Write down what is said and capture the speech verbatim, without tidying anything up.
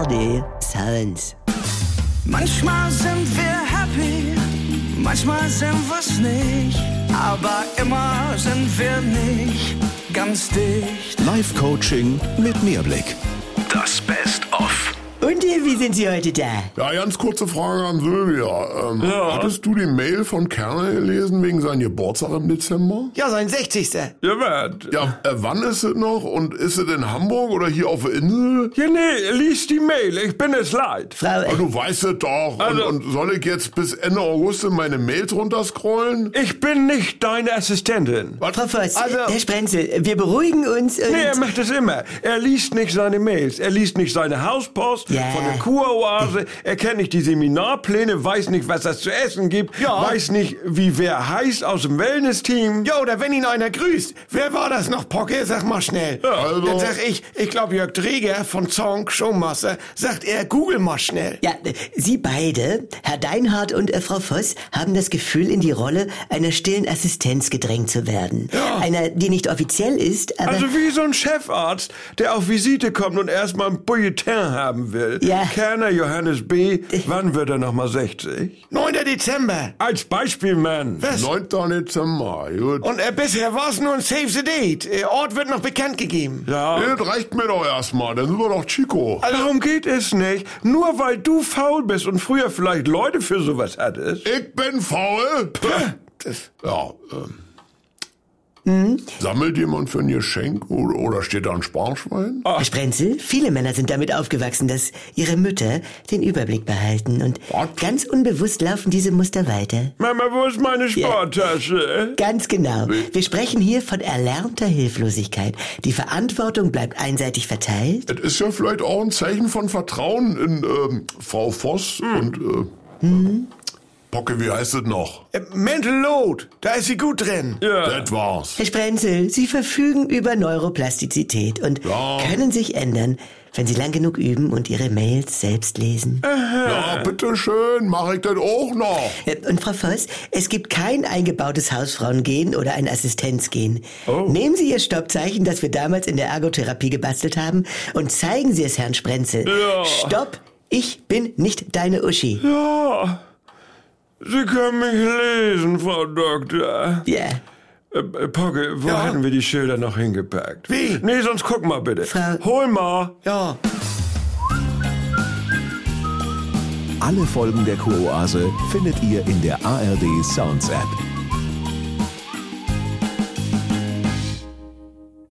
R D Sounds. Manchmal sind wir happy, manchmal sind wir's nicht, aber immer sind wir nicht ganz dicht. Live-Coaching mit Mehrblick. Das Best-of. Und äh, wie sind Sie heute da? Ja, ganz kurze Frage an Sylvia. Ähm, Ja. Hattest du die Mail von Kerner gelesen wegen seinem Geburtstag im Dezember? Ja, sein sechzigster Ja, was? Ja, äh, wann ist es noch? Und ist es in Hamburg oder hier auf der Insel? Ja, nee, lies die Mail, ich bin es leid. Frau, Ja, äh, du weißt es doch. Also- und, und soll ich jetzt bis Ende August in meine Mails runterscrollen? Ich bin nicht deine Assistentin. Frau Voss, Also- Herr Sprenzel, wir beruhigen uns und... Nee, er macht es immer. Er liest nicht seine Mails. Er liest nicht seine Hauspost Ja. von der Kuroase. Er kennt nicht die Seminarpläne, weiß nicht, was es zu essen gibt, Ja. weiß nicht, wie wer heißt aus dem Wellness-Team. Ja, oder wenn ihn einer grüßt. Wer war das noch, Pocke? Sag mal schnell. Also- Dann sag ich, ich glaube Jörg Dreger von Zonk Showmaster, sagt er, google mal schnell. Ja, äh, Sie beide, Herr Deinhardt und äh, Frau Voss, haben das Gefühl, in die Rolle einer stillen Assistenz gedrängt zu werden. Ja. Einer, die nicht offiziell ist, aber... Also wie so ein Chefarzt, der auf Visite kommt und erstmal ein Bulletin haben will. Ja. Kerner Johannes B., wann wird er nochmal sechzig? neunter Dezember. Als Beispiel, Mann. Was? neunter Dezember, gut. Und äh, bisher war es nur ein Save the Date. Äh, Ort wird noch bekannt gegeben. Ja. Nee, das reicht mir doch erstmal, dann sind wir doch Chico. Darum geht es nicht. Nur weil du faul bist und früher vielleicht Leute für sowas hattest. Ich bin faul. Das, Ja, ähm. Hm? Sammelt jemand für ein Geschenk oder, oder steht da ein Sparschwein? Herr Sprenzel, viele Männer sind damit aufgewachsen, dass ihre Mütter den Überblick behalten und Was? ganz unbewusst laufen diese Muster weiter. Mama, wo ist meine Sporttasche? Ganz genau. Wir sprechen hier von erlernter Hilflosigkeit. Die Verantwortung bleibt einseitig verteilt. Es ist ja vielleicht auch ein Zeichen von Vertrauen in ähm, Frau Voss und äh, Hm? Pocke, wie heißt es noch? äh, Mental Load, da ist sie gut drin. Ja. Das war's. Herr Sprenzel, Sie verfügen über Neuroplastizität und Ja. können sich ändern, wenn Sie lang genug üben und Ihre Mails selbst lesen. Ja, bitteschön, mach ich das auch noch. Äh, Und Frau Voss, es gibt kein eingebautes Hausfrauengehen oder ein Assistenzgehen. Nehmen Sie Ihr Stoppzeichen, das wir damals in der Ergotherapie gebastelt haben, und zeigen Sie es Herrn Sprenzel. Ja. Stopp, ich bin nicht deine Uschi. Ja. Sie können mich lesen, Frau Doktor. Ja. Äh, äh, Pogge, wo Ja. hätten wir die Schilder noch hingepackt? Wie? Nee, sonst guck mal bitte. Frau- Hol mal. Ja. Alle Folgen der Kuroase findet ihr in der A R D Sounds App.